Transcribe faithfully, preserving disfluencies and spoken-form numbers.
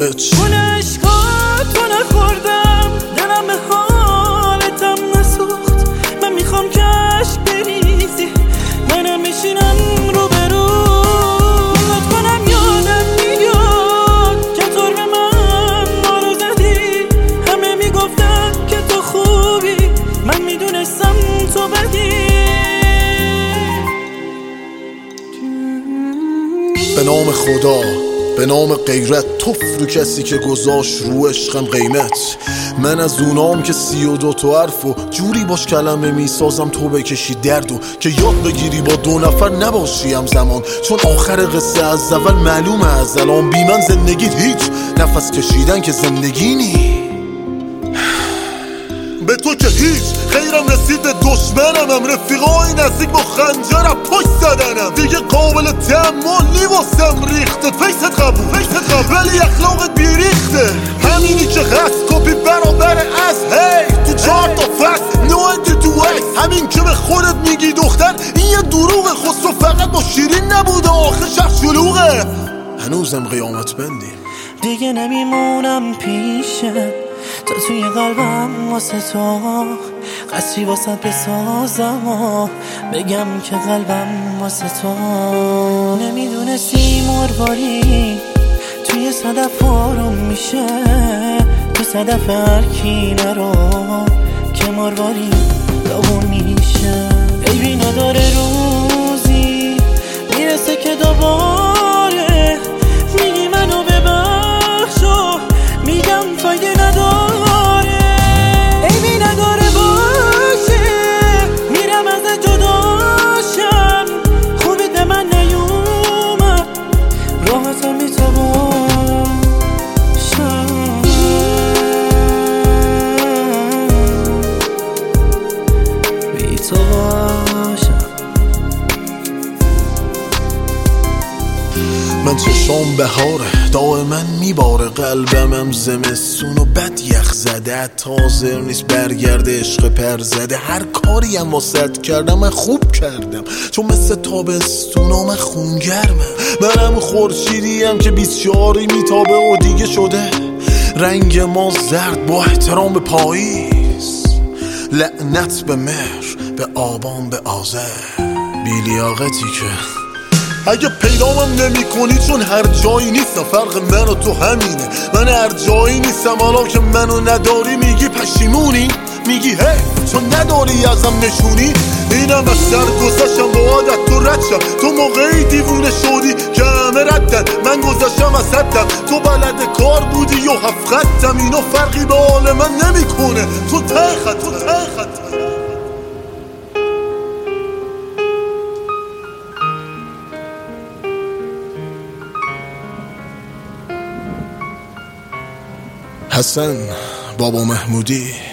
اچ اون عشقات رو نخوردم، دلم به حالتم نسوخت. من میخوام که عشق بریزی، منم میشینم رو برو. لطف کنم یادم میاد که طور به من ما رو زدی. همه میگفتن که تو خوبی، من میدونستم تو بدی. به نام خدا، به نام غیرت، توف رو کسی که گذاشت رو عشقم قیمت. من از اونام که سی و دو تا حرف و جوری باش کلمه میسازم تو بکشی درد و که یاد بگیری با دو نفر نباشی همزمان. چون آخر قصه از اول معلومه از الان، بی من زندگیت هیچ، نفس کشیدن که زندگی نی. به تو که هیچ خیرم رسید، به دشمنم هم رفیقای نزدیک با خنجرم پشت زدنم. دیگه قابل تحملی واسم ریخته، فیست قبول فیست قبول ولی اخلاقت بیریخته. همینی که هست کپی برابر از هی تو چهار تا فصل نو انتی تو ایس. همین که به خودت میگی دختر این یه دروغه، خسرو فقط با شیرین نبوده، آخر شب شلوغه. هنوزم قیامت بندیم، دیگه نمیمونم پیشت، تا توی قلبم واسه تو قصری واسه بسازم و بگم که قلبم واسه تو. نمیدونستی مرواری توی صدف آروم میشه، تو صدف هر کی نرو که مرواری داغون میشه. عیبی نداره روزی میرسه که دوباره میگی منو ببخش و میگم فایده نداره. عیبی نداره باشه میرم از جداشم، خوبی به من نیومد راحتم میتوان شم. بی تو باشم من چشام بهاره دائما میباره، قلبمم زمستون و بد یخ زده. تازه نیست برگرده عشق پر زده، هر کاری هم واسط کردم من خوب کردم، چون مثل تابستونا من خونگرمم. منم خورشیدیم که بیچاری میتابه و دیگه شده رنگ ما زرد با احترام به پاییز. لعنت به مهر، به آبان، به آذر، بیلیاقتی که اگه پیدامم نمی کنی چون هر جایی نیستم. فرق من و تو همینه، من هر جایی نیستم. حالا که منو نداری میگی پشیمونی، میگی هی چون نداری ازم نشونی. اینم از سر گذشتم با عادت تو ردشم، تو موقعی دیوونه شدی که همه ردن. من گذشتم از حدم، تو بلد کار بودی و هفت خطم. اینو فرقی به حال من نمی کنه، تو ته خط تو ته خط. حسن بابا محمودی